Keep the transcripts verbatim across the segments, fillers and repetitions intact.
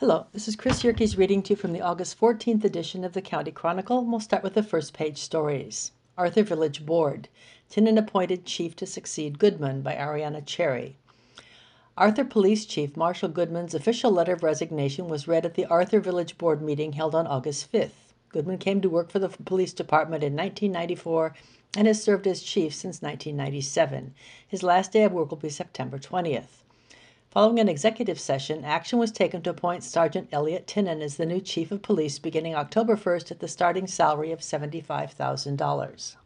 Hello, this is Chris Yerkes reading to you from the August fourteenth edition of the County Chronicle, and we'll start with the first page stories. Arthur Village Board. Tynan appointed chief to succeed Goodman by Ariana Cherry. Arthur Police Chief Marshall Goodman's official letter of resignation was read at the Arthur Village Board meeting held on August fifth. Goodman came to work for the police department in nineteen ninety-four and has served as chief since nineteen ninety-seven. His last day of work will be September twentieth. Following an executive session, action was taken to appoint Sergeant Elliot Tynan as the new chief of police beginning October first at the starting salary of seventy-five thousand dollars.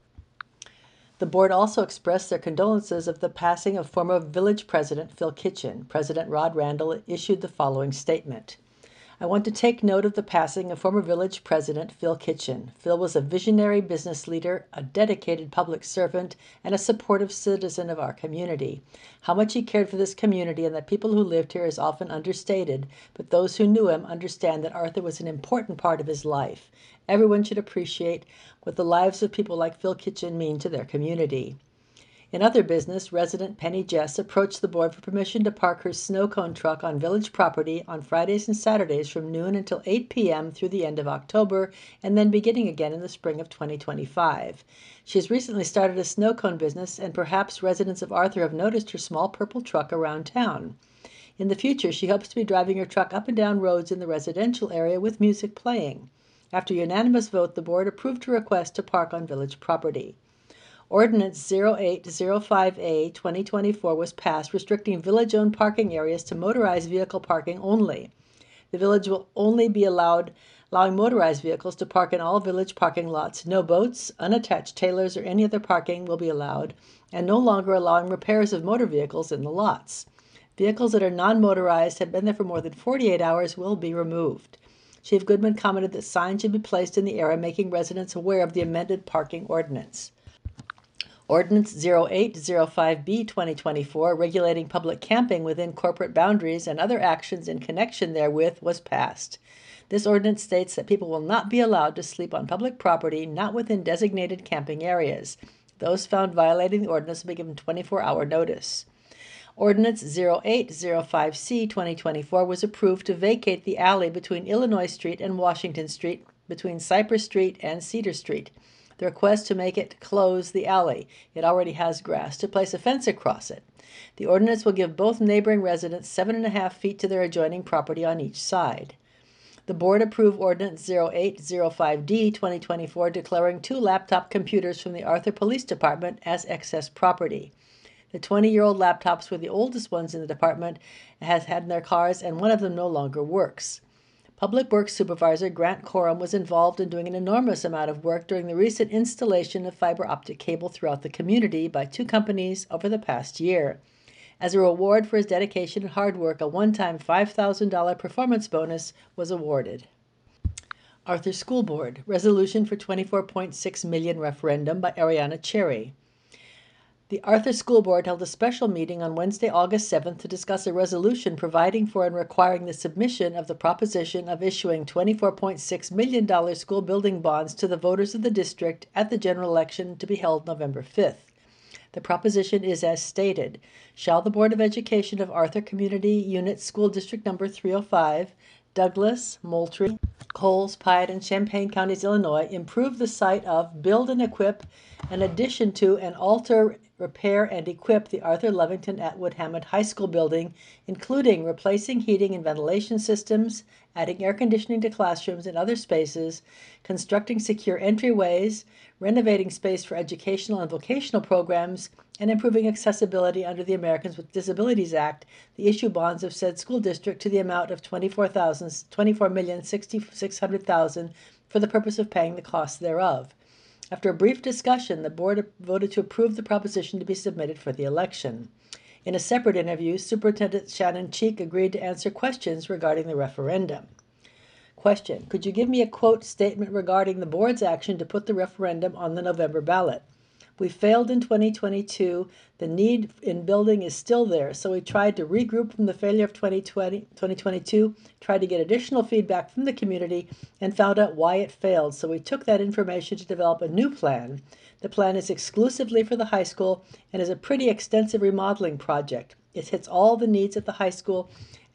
The board also expressed their condolences of the passing of former village president Phil Kitchen. President Rod Randall issued the following statement. I want to take note of the passing of former village president Phil Kitchen. Phil was a visionary business leader, a dedicated public servant, and a supportive citizen of our community. How much he cared for this community and the people who lived here is often understated, but those who knew him understand that Arthur was an important part of his life. Everyone should appreciate what the lives of people like Phil Kitchen mean to their community. In other business, resident Penny Jess approached the board for permission to park her snow cone truck on village property on Fridays and Saturdays from noon until eight p m through the end of October, and then beginning again in the spring of twenty twenty-five. She has recently started a snow cone business, and perhaps residents of Arthur have noticed her small purple truck around town. In the future, she hopes to be driving her truck up and down roads in the residential area with music playing. After unanimous vote, the board approved her request to park on village property. Ordinance zero eight zero five A twenty twenty-four was passed restricting village-owned parking areas to motorized vehicle parking only. The village will only be allowed allowing motorized vehicles to park in all village parking lots. No boats, unattached trailers, or any other parking will be allowed, and no longer allowing repairs of motor vehicles in the lots. Vehicles that are non-motorized have been there for more than forty-eight hours will be removed. Chief Goodman commented that signs should be placed in the area making residents aware of the amended parking ordinance. Ordinance zero eight zero five B twenty twenty-four, regulating public camping within corporate boundaries and other actions in connection therewith, was passed. This ordinance states that people will not be allowed to sleep on public property not within designated camping areas. Those found violating the ordinance will be given twenty-four hour notice. Ordinance zero eight zero five C twenty twenty-four was approved to vacate the alley between Illinois Street and Washington Street, between Cypress Street and Cedar Street. The request to make it close the alley, it already has grass, to place a fence across it. The ordinance will give both neighboring residents seven and a half feet to their adjoining property on each side. The board approved Ordinance zero eight zero five D twenty twenty-four declaring two laptop computers from the Arthur Police Department as excess property. The twenty-year-old laptops were the oldest ones in the department has had in their cars, and one of them no longer works. Public Works Supervisor Grant Coram was involved in doing an enormous amount of work during the recent installation of fiber optic cable throughout the community by two companies over the past year. As a reward for his dedication and hard work, a one-time five thousand dollars performance bonus was awarded. Arthur School Board. Resolution for twenty-four point six million dollars referendum by Ariana Cherry. The Arthur School Board held a special meeting on Wednesday, August seventh to discuss a resolution providing for and requiring the submission of the proposition of issuing twenty-four point six million dollars school building bonds to the voters of the district at the general election to be held November fifth. The proposition is as stated. Shall the Board of Education of Arthur Community Unit School District Number three oh five, Douglas, Moultrie, Coles, Piatt, and Champaign Counties, Illinois, improve the site of, build and equip, an addition to, and alter, repair, and equip the Arthur Lovington Atwood Hammond High School building, including replacing heating and ventilation systems, adding air conditioning to classrooms and other spaces, constructing secure entryways, renovating space for educational and vocational programs, and improving accessibility under the Americans with Disabilities Act, the issue bonds of said school district to the amount of twenty-four million sixty-six hundred thousand dollars for the purpose of paying the costs thereof. After a brief discussion, the board voted to approve the proposition to be submitted for the election. In a separate interview, Superintendent Shannon Cheek agreed to answer questions regarding the referendum. Question: could you give me a quote statement regarding the board's action to put the referendum on the November ballot? We failed in twenty twenty-two. The need in building is still there, so we tried to regroup from the failure of twenty twenty, twenty twenty-two, tried to get additional feedback from the community, and found out why it failed. So we took that information to develop a new plan. The plan is exclusively for the high school and is a pretty extensive remodeling project. It hits all the needs at the high school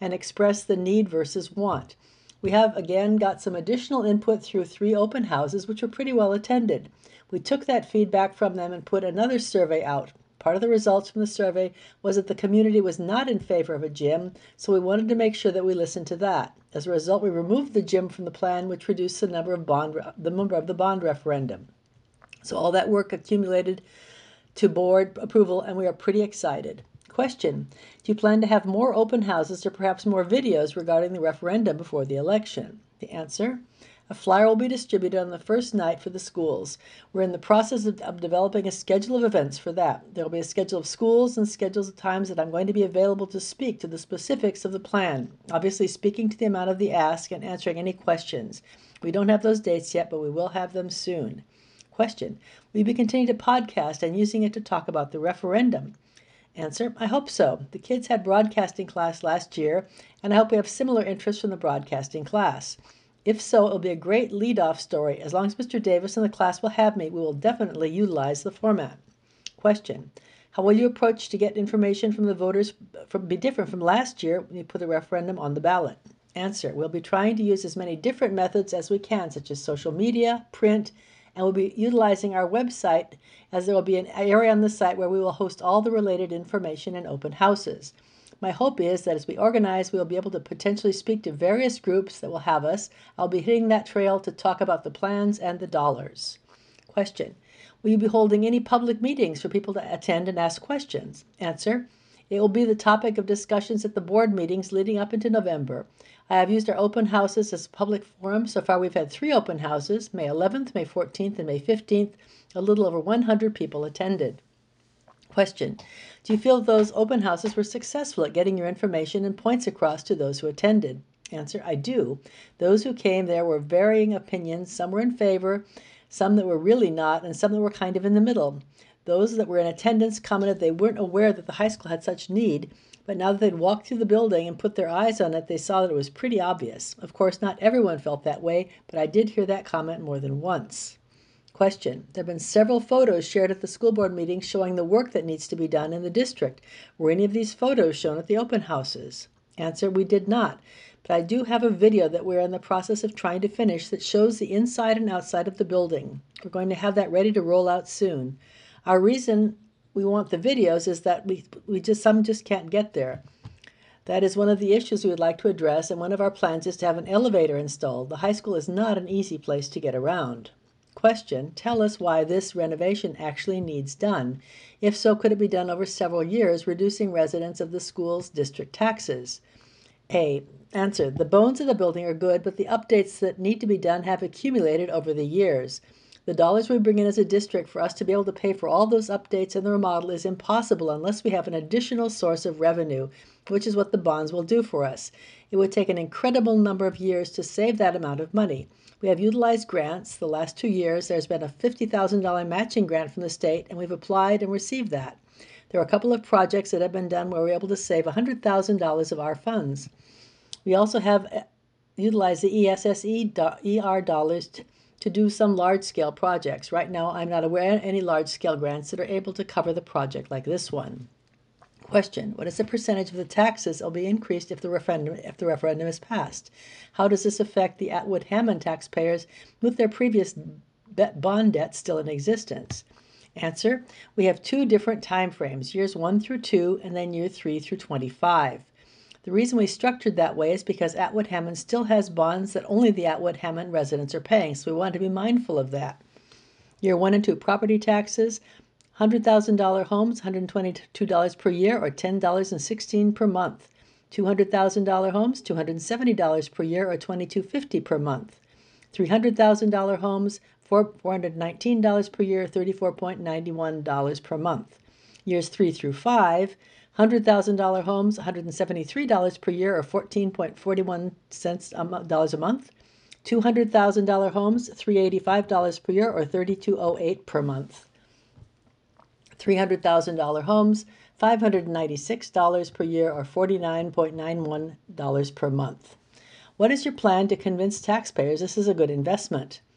and express the need versus want. We have, again, got some additional input through three open houses, which were pretty well attended. We took that feedback from them and put another survey out. Part of the results from the survey was that the community was not in favor of a gym, so we wanted to make sure that we listened to that. As a result, we removed the gym from the plan, which reduced the number of bond, the number of the bond referendum. So all that work accumulated to board approval, and we are pretty excited. Question: do you plan to have more open houses or perhaps more videos regarding the referendum before the election? The answer: a flyer will be distributed on the first night for the schools. We're in the process of, of developing a schedule of events for that. There will be a schedule of schools and schedules of times that I'm going to be available to speak to the specifics of the plan, obviously speaking to the amount of the ask and answering any questions. We don't have those dates yet, but we will have them soon. Question: will you be continuing to podcast and using it to talk about the referendum? Answer: I hope so. The kids had broadcasting class last year, and I hope we have similar interest from the broadcasting class. If so, it will be a great lead-off story. As long as Mister Davis and the class will have me, we will definitely utilize the format. Question: how will you approach to get information from the voters from, be different from last year when you put the referendum on the ballot? Answer: we'll be trying to use as many different methods as we can, such as social media, print, and we'll be utilizing our website, as there will be an area on the site where we will host all the related information in open houses. My hope is that as we organize, we will be able to potentially speak to various groups that will have us. I'll be hitting that trail to talk about the plans and the dollars. Question: will you be holding any public meetings for people to attend and ask questions? Answer: it will be the topic of discussions at the board meetings leading up into November. I have used our open houses as public forums. So far, we've had three open houses, May eleventh, May fourteenth, and May fifteenth. A little over one hundred people attended. Question: do you feel those open houses were successful at getting your information and points across to those who attended? Answer: I do. Those who came there were varying opinions. Some were in favor, some that were really not, and some that were kind of in the middle. Those that were in attendance commented they weren't aware that the high school had such need, but now that they'd walked through the building and put their eyes on it, they saw that it was pretty obvious. Of course, not everyone felt that way, but I did hear that comment more than once. Question: there have been several photos shared at the school board meetings showing the work that needs to be done in the district. Were any of these photos shown at the open houses? Answer: we did not, but I do have a video that we're in the process of trying to finish that shows the inside and outside of the building. We're going to have that ready to roll out soon. Our reason we want the videos is that we, we just some just can't get there. That is one of the issues we would like to address, and one of our plans is to have an elevator installed. The high school is not an easy place to get around. Question: tell us why this renovation actually needs done. If so, could it be done over several years, reducing residents of the school's district taxes? A. Answer: the bones of the building are good, but the updates that need to be done have accumulated over the years. The dollars we bring in as a district for us to be able to pay for all those updates and the remodel is impossible unless we have an additional source of revenue, which is what the bonds will do for us. It would take an incredible number of years to save that amount of money. We have utilized grants. The last two years, there's been a fifty thousand dollars matching grant from the state, and we've applied and received that. There are a couple of projects that have been done where we're able to save one hundred thousand dollars of our funds. We also have utilized the E S S E R dollars to to do some large-scale projects. Right now, I'm not aware of any large-scale grants that are able to cover the project like this one. Question: what is the percentage of the taxes that will be increased if the referendum if the referendum is passed? How does this affect the Atwood-Hammond taxpayers with their previous bond debt still in existence? Answer: we have two different time frames, years one through two, and then year three through twenty-five. The reason we structured that way is because Atwood-Hammond still has bonds that only the Atwood-Hammond residents are paying, so we wanted to be mindful of that. Year one and two property taxes, one hundred thousand dollars homes, one hundred twenty-two dollars per year, or ten dollars and sixteen cents per month. two hundred thousand dollars homes, two hundred seventy dollars per year, or twenty-two dollars and fifty cents per month. three hundred thousand dollars homes, four hundred nineteen dollars per year, thirty-four dollars and ninety-one cents per month. Years three through five, one hundred thousand dollars homes, one hundred seventy-three dollars per year, or fourteen dollars and forty-one cents a month. two hundred thousand dollars homes, three hundred eighty-five dollars per year, or thirty-two dollars and oh eight cents per month. three hundred thousand dollars homes, five hundred ninety-six dollars per year, or forty-nine dollars and ninety-one cents per month. What is your plan to convince taxpayers this is a good investment?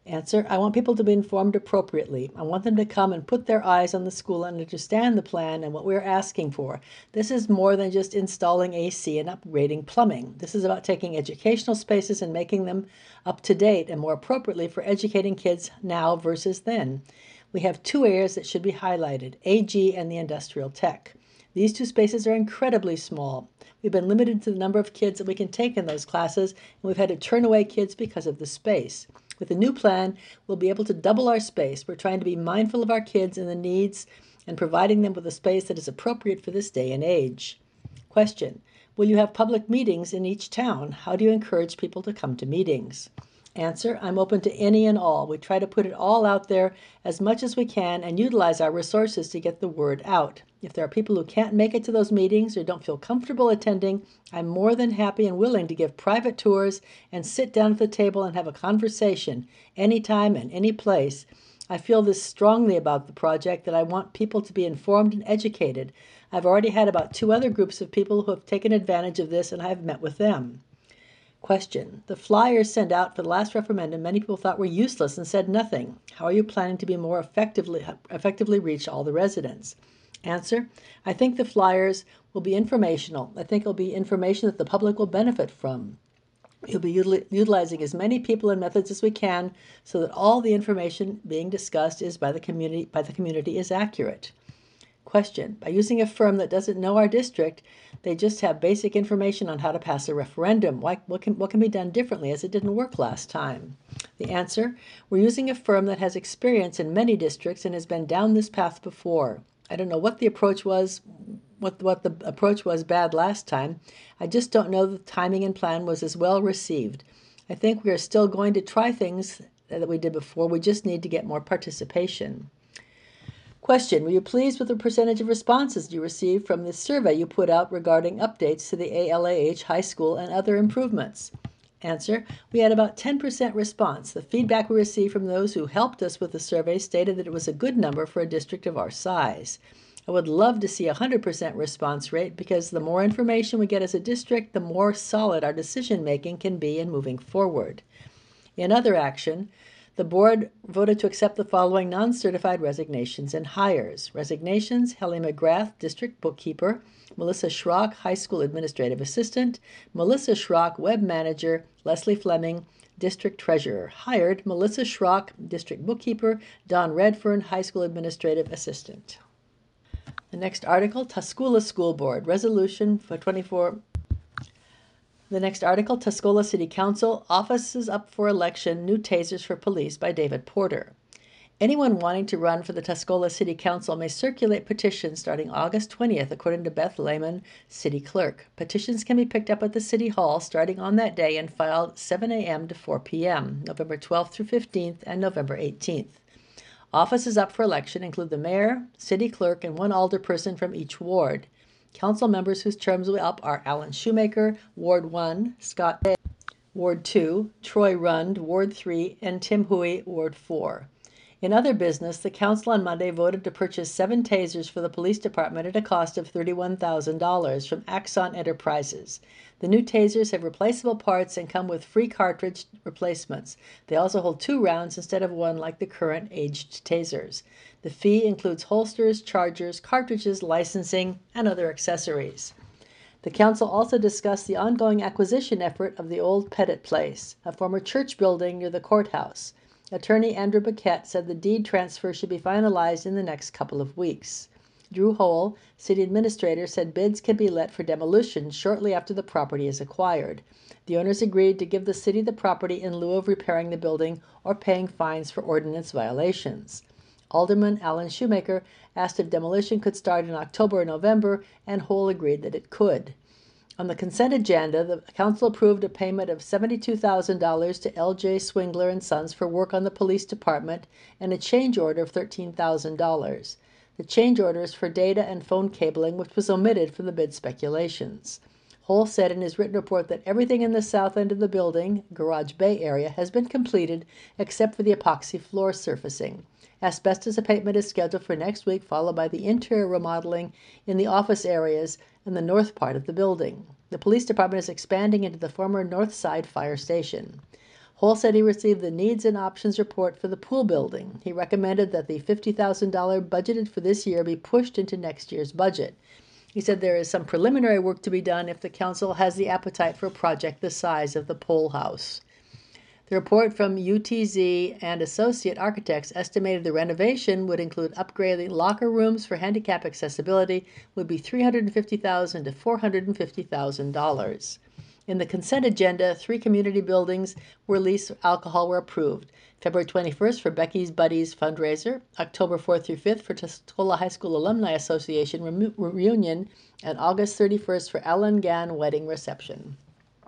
Answer: I want people to be informed appropriately. I want them to come and put their eyes on the school and understand the plan and what we're asking for. This is more than just installing A C and upgrading plumbing. This is about taking educational spaces and making them up to date and more appropriately for educating kids now versus then. We have two areas that should be highlighted: A G and the industrial tech. These two spaces are incredibly small. We've been limited to the number of kids that we can take in those classes, and we've had to turn away kids because of the space. With the new plan, we'll be able to double our space. We're trying to be mindful of our kids and the needs and providing them with a space that is appropriate for this day and age. Question: will you have public meetings in each town? How do you encourage people to come to meetings? Answer: I'm open to any and all. We try to put it all out there as much as we can and utilize our resources to get the word out. If there are people who can't make it to those meetings or don't feel comfortable attending, I'm more than happy and willing to give private tours and sit down at the table and have a conversation anytime and any place. I feel this strongly about the project, that I want people to be informed and educated. I've already had about two other groups of people who have taken advantage of this, and I have met with them. Question: the flyers sent out for the last referendum many people thought were useless and said nothing. How are you planning to be more effectively effectively reach all the residents? Answer: I think the flyers will be informational. I think it'll be information that the public will benefit from. We'll be util- utilizing as many people and methods as we can so that all the information being discussed is by the community by the community is accurate. Question: by using a firm that doesn't know our district, they just have basic information on how to pass a referendum. Why, what can, what can be done differently, as it didn't work last time? The answer: we're using a firm that has experience in many districts and has been down this path before. I don't know what the approach was, what, what the approach was bad last time. I just don't know the timing and plan was as well received. I think we are still going to try things that we did before. We just need to get more participation. Question: were you pleased with the percentage of responses you received from this survey you put out regarding updates to the A L A H High School and other improvements? Answer: we had about ten percent response. The feedback we received from those who helped us with the survey stated that it was a good number for a district of our size. I would love to see a one hundred percent response rate, because the more information we get as a district, the more solid our decision making can be in moving forward. In other action, the board voted to accept the following non-certified resignations and hires. Resignations: Helly McGrath, District Bookkeeper; Melissa Schrock, High School Administrative Assistant; Melissa Schrock, Web Manager; Leslie Fleming, District Treasurer. Hired: Melissa Schrock, District Bookkeeper; Don Redfern, High School Administrative Assistant. The next article: Tuscola School Board, Resolution for twenty-four. The next article: Tuscola City Council, Offices Up for Election, New Tasers for Police, by David Porter. Anyone wanting to run for the Tuscola City Council may circulate petitions starting August twentieth, according to Beth Lehman, City Clerk. Petitions can be picked up at the City Hall starting on that day and filed seven a m to four p m, November twelfth through fifteenth and November eighteenth. Offices up for election include the mayor, city clerk, and one alderperson from each ward. Council members whose terms will be up are Alan Shoemaker, Ward one, Scott Bay, Ward two, Troy Rund, Ward three, and Tim Huey, Ward four. In other business, the council on Monday voted to purchase seven tasers for the police department at a cost of thirty-one thousand dollars from Axon Enterprises. The new tasers have replaceable parts and come with free cartridge replacements. They also hold two rounds instead of one like the current aged tasers. The fee includes holsters, chargers, cartridges, licensing, and other accessories. The council also discussed the ongoing acquisition effort of the old Pettit Place, a former church building near the courthouse. Attorney Andrew Paquette said the deed transfer should be finalized in the next couple of weeks. Drew Hole, city administrator, said bids can be let for demolition shortly after the property is acquired. The owners agreed to give the city the property in lieu of repairing the building or paying fines for ordinance violations. Alderman Alan Shoemaker asked if demolition could start in October or November, and Hole agreed that it could. On the consent agenda, the council approved a payment of seventy-two thousand dollars to L J Swingler and Sons for work on the police department and a change order of thirteen thousand dollars. The change order is for data and phone cabling, which was omitted from the bid speculations. Hole said in his written report that everything in the south end of the building, Garage Bay area, has been completed except for the epoxy floor surfacing. Asbestos abatement is scheduled for next week, followed by the interior remodeling in the office areas and the north part of the building. The police department is expanding into the former North Side Fire Station. Hole said he received the Needs and Options report for the pool building. He recommended that the fifty thousand dollars budgeted for this year be pushed into next year's budget. He said there is some preliminary work to be done if the council has the appetite for a project the size of the pool house. The report from U T Z and Associate Architects estimated the renovation would include upgrading locker rooms for handicap accessibility would be three hundred fifty thousand dollars to four hundred fifty thousand dollars. In the consent agenda, three community buildings where lease alcohol were approved. February twenty-first for Becky's Buddies fundraiser, October fourth through fifth for Tuscola High School Alumni Association re- reunion, and August thirty-first for Ellen Gann wedding reception.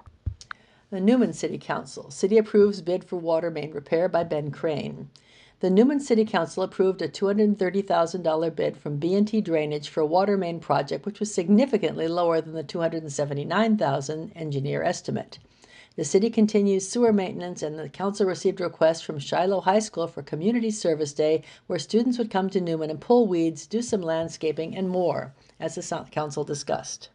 The Newman City Council. City approves bid for water main repair by Ben Crane. The Newman City Council approved a two hundred thirty thousand dollars bid from B and T Drainage for a water main project, which was significantly lower than the two hundred seventy-nine thousand dollars engineer estimate. The city continues sewer maintenance, and the council received a request from Shiloh High School for Community Service Day, where students would come to Newman and pull weeds, do some landscaping, and more, as the council discussed.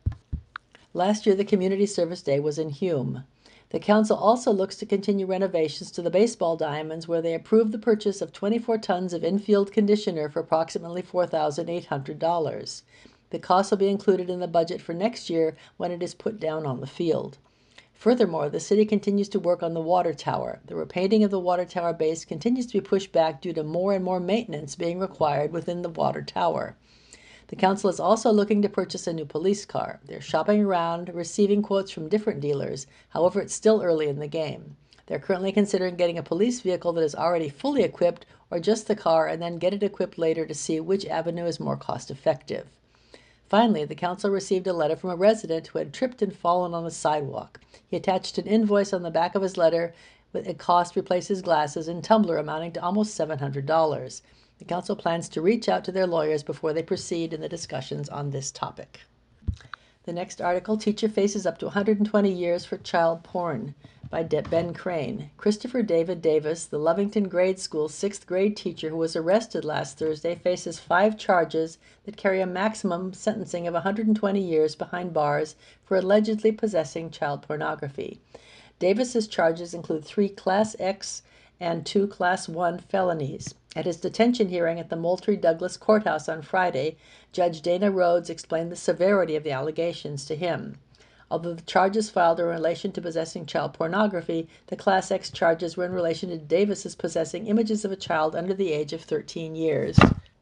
Last year, the Community Service Day was in Hume. The council also looks to continue renovations to the baseball diamonds, where they approved the purchase of twenty-four tons of infield conditioner for approximately four thousand eight hundred dollars. The cost will be included in the budget for next year when it is put down on the field. Furthermore, the city continues to work on the water tower. The repainting of the water tower base continues to be pushed back due to more and more maintenance being required within the water tower. The council is also looking to purchase a new police car. They're shopping around, receiving quotes from different dealers. However, it's still early in the game. They're currently considering getting a police vehicle that is already fully equipped, or just the car, and then get it equipped later to see which avenue is more cost-effective. Finally, the council received a letter from a resident who had tripped and fallen on the sidewalk. He attached an invoice on the back of his letter with a cost to replace his glasses and tumbler amounting to almost seven hundred dollars. The council plans to reach out to their lawyers before they proceed in the discussions on this topic. The next article, Teacher Faces Up to one hundred twenty Years for Child Porn, by Ben Crane. Christopher David Davis, the Lovington Grade School sixth grade teacher who was arrested last Thursday, faces five charges that carry a maximum sentencing of one hundred twenty years behind bars for allegedly possessing child pornography. Davis's charges include three Class X and two Class one felonies. At his detention hearing at the Moultrie Douglas Courthouse on Friday, Judge Dana Rhodes explained the severity of the allegations to him. Although the charges filed are in relation to possessing child pornography, the Class X charges were in relation to Davis's possessing images of a child under the age of thirteen years,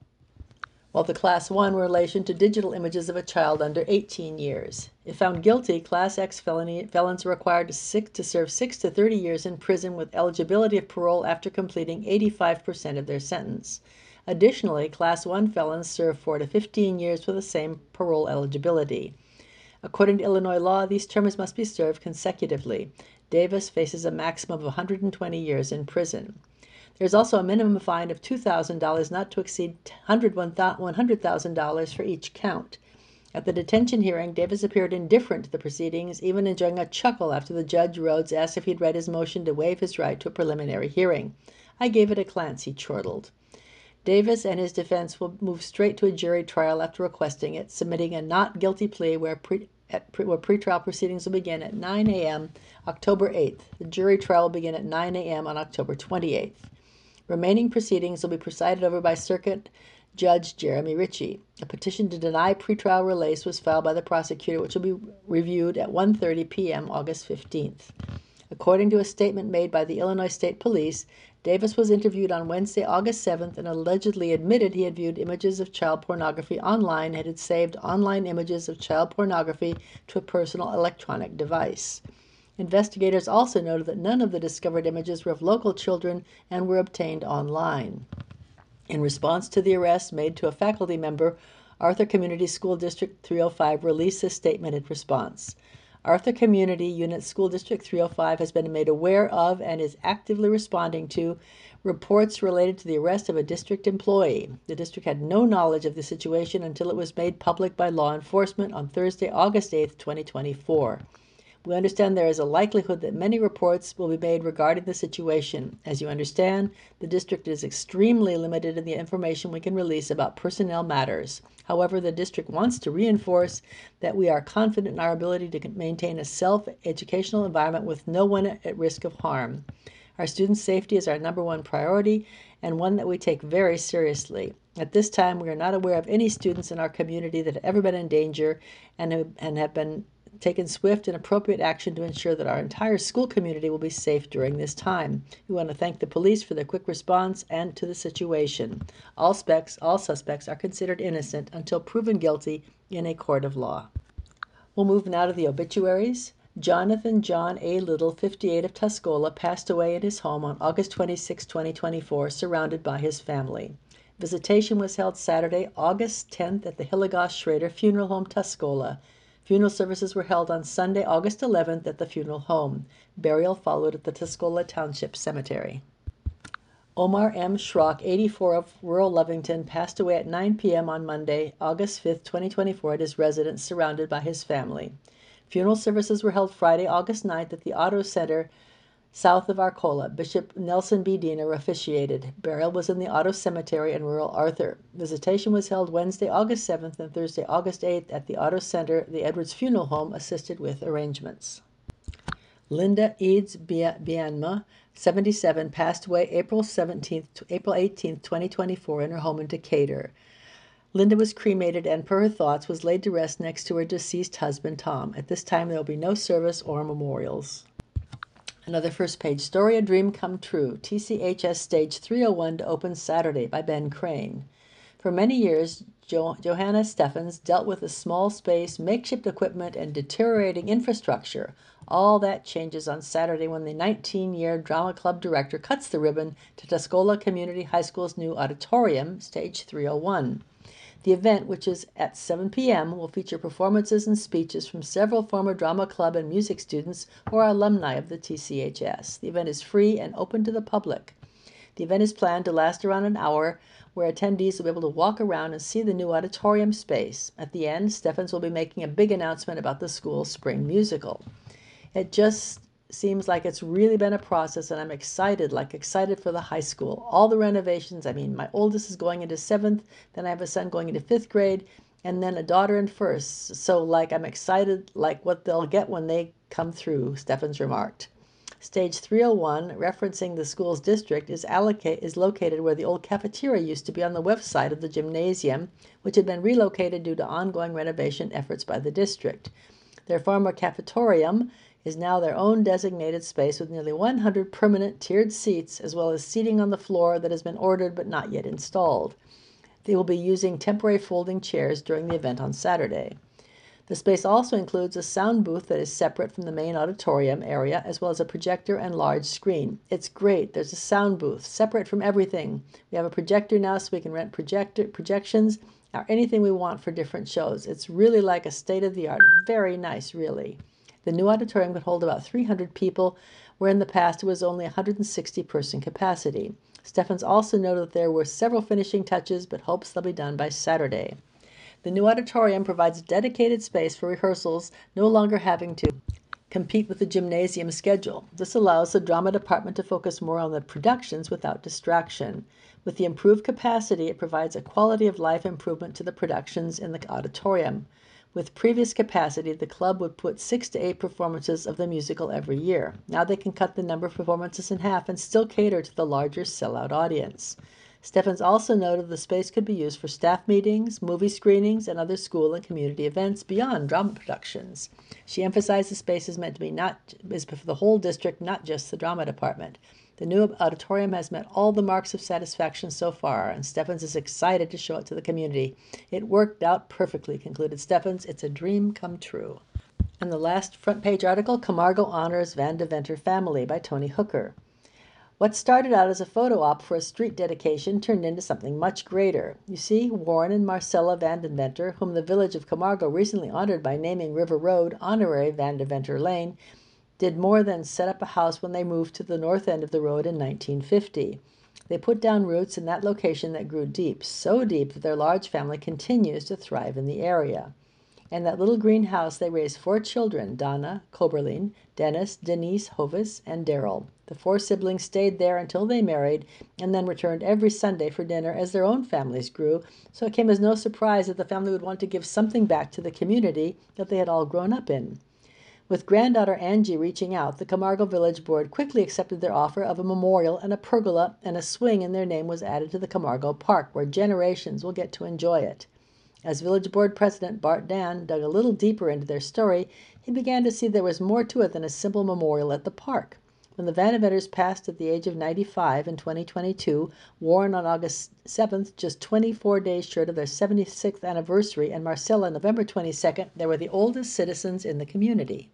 while the Class one were in relation to digital images of a child under eighteen years. If found guilty, Class X felony, felons are required to, six, to serve six to thirty years in prison with eligibility of parole after completing eighty-five percent of their sentence. Additionally, Class one felons serve four to fifteen years with the same parole eligibility. According to Illinois law, these terms must be served consecutively. Davis faces a maximum of one hundred twenty years in prison. There is also a minimum fine of two thousand dollars not to exceed one hundred thousand dollars for each count. At the detention hearing, Davis appeared indifferent to the proceedings, even enjoying a chuckle after the Judge Rhodes asked if he'd read his motion to waive his right to a preliminary hearing. "I gave it a glance," he chortled. Davis and his defense will move straight to a jury trial after requesting it, submitting a not guilty plea where, pre, at, pre, where pretrial proceedings will begin at nine a.m. October eighth. The jury trial will begin at nine a.m. on October twenty-eighth. Remaining proceedings will be presided over by Circuit Judge Jeremy Ritchie. A petition to deny pretrial release was filed by the prosecutor, which will be reviewed at one thirty p.m. August fifteenth. According to a statement made by the Illinois State Police, Davis was interviewed on Wednesday, August seventh, and allegedly admitted he had viewed images of child pornography online and had saved online images of child pornography to a personal electronic device. Investigators also noted that none of the discovered images were of local children and were obtained online. In response to the arrest made to a faculty member, Arthur Community School District three oh five released a statement in response. Arthur Community Unit School District three oh five has been made aware of and is actively responding to reports related to the arrest of a district employee. The district had no knowledge of the situation until it was made public by law enforcement on Thursday, August eighth, twenty twenty-four. We understand there is a likelihood that many reports will be made regarding the situation. As you understand, the district is extremely limited in the information we can release about personnel matters. However, the district wants to reinforce that we are confident in our ability to maintain a self-educational environment with no one at risk of harm. Our students' safety is our number one priority and one that we take very seriously. At this time, we are not aware of any students in our community that have ever been in danger and have, and have been taken swift and appropriate action to ensure that our entire school community will be safe during this time. We want to thank the police for their quick response and to the situation. All specs, all suspects are considered innocent until proven guilty in a court of law. We'll move now to the obituaries. Jonathan John A. Little, fifty-eight, of Tuscola, passed away in his home on August twenty-sixth, twenty twenty-four, surrounded by his family. Visitation was held Saturday, August tenth, at the Hilligoss Schrader Funeral Home, Tuscola. Funeral services were held on Sunday, August eleventh, at the funeral home. Burial followed at the Tuscola Township Cemetery. Omar M. Schrock, eighty-four, of rural Lovington, passed away at nine p m on Monday, August fifth, twenty twenty-four, at his residence, surrounded by his family. Funeral services were held Friday, August ninth, at the Auto Center south of Arcola. Bishop Nelson B. Diener officiated. Burial was in the Auto Cemetery in rural Arthur. Visitation was held Wednesday, August seventh, and Thursday, August eighth, at the Auto Center. The Edwards Funeral Home assisted with arrangements. Linda Eads Bianma, seventy-seven, passed away April seventeenth, April eighteenth, twenty twenty-four, in her home in Decatur. Linda was cremated and, per her thoughts, was laid to rest next to her deceased husband, Tom. At this time, there will be no service or memorials. Another first-page story, A Dream Come True. T C H S Stage three oh one to open Saturday, by Ben Crane. For many years, jo Johanna Steffens dealt with the small space, makeshift equipment, and deteriorating infrastructure. All that changes on Saturday when the nineteen-year drama club director cuts the ribbon to Tuscola Community High School's new auditorium, Stage three oh one. The event, which is at seven p m, will feature performances and speeches from several former drama club and music students who are alumni of the T C H S. The event is free and open to the public. The event is planned to last around an hour, where attendees will be able to walk around and see the new auditorium space. At the end, Steffens will be making a big announcement about the school's spring musical. It just seems like it's really been a process, and I'm excited, like excited for the high school. All the renovations, I mean, my oldest is going into seventh, then I have a son going into fifth grade, and then a daughter in first. So, like, I'm excited, like, what they'll get when they come through, Steffens remarked. Stage three oh one, referencing the school's district, is, allocate, is located where the old cafeteria used to be on the west side of the gymnasium, which had been relocated due to ongoing renovation efforts by the district. Their former cafetorium is now their own designated space with nearly one hundred permanent tiered seats, as well as seating on the floor that has been ordered but not yet installed. They will be using temporary folding chairs during the event on Saturday. The space also includes a sound booth that is separate from the main auditorium area, as well as a projector and large screen. It's great. There's a sound booth separate from everything. We have a projector now, so we can rent projector projections or anything we want for different shows. It's really like a state-of-the-art. Very nice, really. The new auditorium could hold about three hundred people, where in the past it was only one hundred sixty person capacity. Steffens also noted that there were several finishing touches, but hopes they'll be done by Saturday. The new auditorium provides dedicated space for rehearsals, no longer having to compete with the gymnasium schedule. This allows the drama department to focus more on the productions without distraction. With the improved capacity, it provides a quality of life improvement to the productions in the auditorium. With previous capacity, the club would put six to eight performances of the musical every year. Now they can cut the number of performances in half and still cater to the larger sellout audience. Steffens also noted the space could be used for staff meetings, movie screenings, and other school and community events beyond drama productions. She emphasized the space is meant to be not is for the whole district, not just the drama department. The new auditorium has met all the marks of satisfaction so far, and Steffens is excited to show it to the community. It worked out perfectly, concluded Steffens. It's a dream come true. And the last front page article, Camargo Honors Van Deventer Family by Tony Hooker. What started out as a photo op for a street dedication turned into something much greater. You see, Warren and Marcella Van Deventer, whom the village of Camargo recently honored by naming River Road Honorary Van Deventer Lane, did more than set up a house when they moved to the north end of the road in nineteen fifty. They put down roots in that location that grew deep, so deep that their large family continues to thrive in the area. In that little green house, they raised four children, Donna, Koberlin, Dennis, Denise, Hovis, and Daryl. The four siblings stayed there until they married and then returned every Sunday for dinner as their own families grew, so it came as no surprise that the family would want to give something back to the community that they had all grown up in. With granddaughter Angie reaching out, the Camargo Village Board quickly accepted their offer of a memorial, and a pergola and a swing in their name was added to the Camargo Park, where generations will get to enjoy it. As Village Board President Bart Dan dug a little deeper into their story, he began to see there was more to it than a simple memorial at the park. When the Vandeventers passed at the age of ninety-five in twenty twenty-two, Warren on August seventh, just twenty-four days short of their seventy-sixth anniversary, and Marcella November twenty-second, they were the oldest citizens in the community.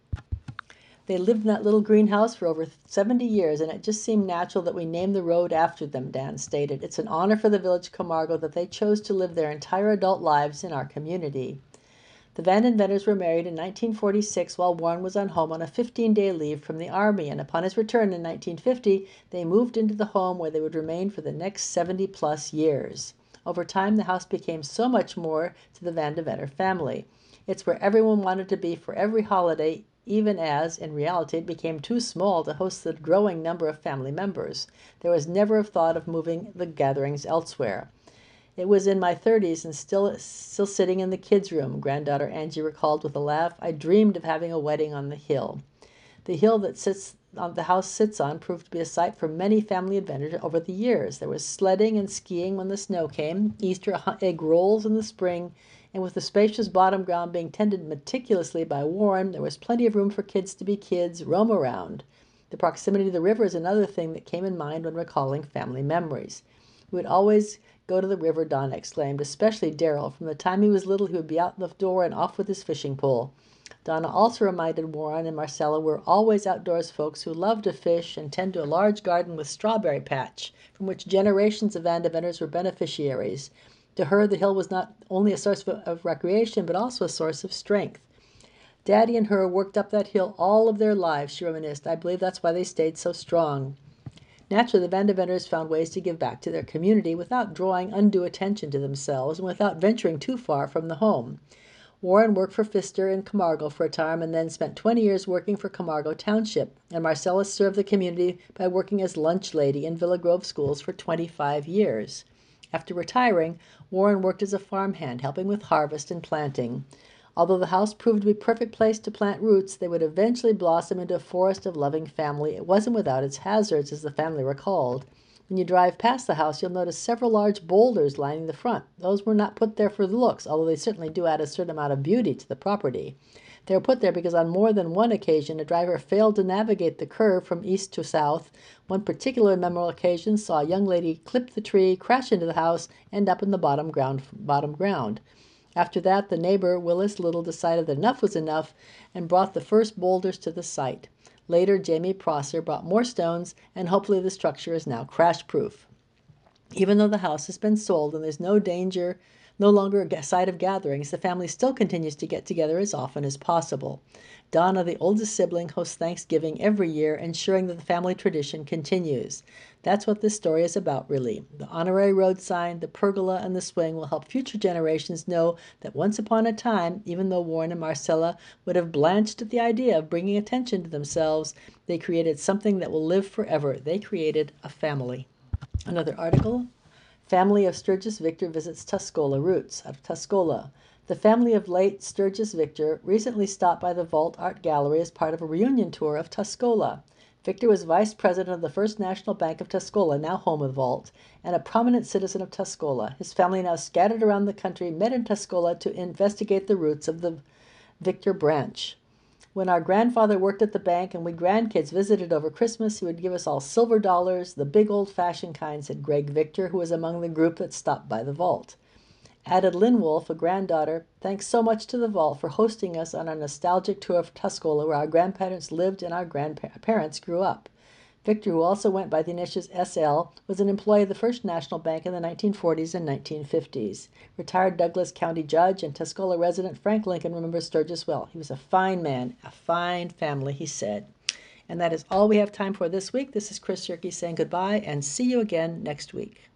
They lived in that little greenhouse for over seventy years, and it just seemed natural that we name the road after them, Dan stated. It's an honor for the Village Camargo that they chose to live their entire adult lives in our community. The Vandeventers were married in nineteen forty-six while Warren was on home on a fifteen-day leave from the Army, and upon his return in nineteen fifty, they moved into the home where they would remain for the next seventy-plus years. Over time, the house became so much more to the Vandeventer family. It's where everyone wanted to be for every holiday, even as, in reality, it became too small to host the growing number of family members. There was never a thought of moving the gatherings elsewhere. It was in my thirties and still still sitting in the kids' room, granddaughter Angie recalled with a laugh. I dreamed of having a wedding on the hill. The hill that sits on, the house sits on proved to be a site for many family adventures over the years. There was sledding and skiing when the snow came, Easter egg rolls in the spring, and with the spacious bottom ground being tended meticulously by Warren, there was plenty of room for kids to be kids, roam around. The proximity to the river is another thing that came in mind when recalling family memories. We would always go to the river, Don exclaimed, especially Daryl. From the time he was little, he would be out the door and off with his fishing pole. Donna also reminded Warren and Marcella were always outdoors folks who loved to fish and tend to a large garden with strawberry patch, from which generations of Vandeventers were beneficiaries. To her, the hill was not only a source of, of recreation, but also a source of strength. Daddy and her worked up that hill all of their lives, she reminisced. I believe that's why they stayed so strong. Naturally, the Vandeventers found ways to give back to their community without drawing undue attention to themselves and without venturing too far from the home. Warren worked for Pfister in Camargo for a time and then spent twenty years working for Camargo Township, and Marcella served the community by working as lunch lady in Villa Grove schools for twenty-five years. After retiring, Warren worked as a farmhand, helping with harvest and planting. Although the house proved to be a perfect place to plant roots, they would eventually blossom into a forest of loving family. It wasn't without its hazards, as the family recalled. When you drive past the house, you'll notice several large boulders lining the front. Those were not put there for the looks, although they certainly do add a certain amount of beauty to the property. They were put there because on more than one occasion, a driver failed to navigate the curve from east to south. One particular memorable occasion saw a young lady clip the tree, crash into the house, end up in the bottom ground. Bottom ground. After that, the neighbor, Willis Little, decided that enough was enough and brought the first boulders to the site. Later, Jamie Prosser brought more stones, and hopefully the structure is now crash-proof. Even though the house has been sold and there's no danger, no longer a site of gatherings, the family still continues to get together as often as possible. Donna, the oldest sibling, hosts Thanksgiving every year, ensuring that the family tradition continues. That's what this story is about, really. The honorary road sign, the pergola, and the swing will help future generations know that once upon a time, even though Warren and Marcella would have blanched at the idea of bringing attention to themselves, they created something that will live forever. They created a family. Another article, Family of Sturgis Victor visits Tuscola roots, out of Tuscola. The family of late Sturgis Victor recently stopped by the Vault Art Gallery as part of a reunion tour of Tuscola. Victor was vice president of the First National Bank of Tuscola, now home of the Vault, and a prominent citizen of Tuscola. His family, now scattered around the country, met in Tuscola to investigate the roots of the Victor branch. When our grandfather worked at the bank and we grandkids visited over Christmas, he would give us all silver dollars, the big old-fashioned kind, said Greg Victor, who was among the group that stopped by the Vault. Added Lynn Wolf, a granddaughter, thanks so much to the Vault for hosting us on our nostalgic tour of Tuscola, where our grandparents lived and our grandparents grew up. Victor, who also went by the initials S L, was an employee of the First National Bank in the nineteen forties and nineteen fifties. Retired Douglas County Judge and Tuscola resident Frank Lincoln remembers Sturgis well. He was a fine man, a fine family, he said. And that is all we have time for this week. This is Chris Yerke saying goodbye and see you again next week.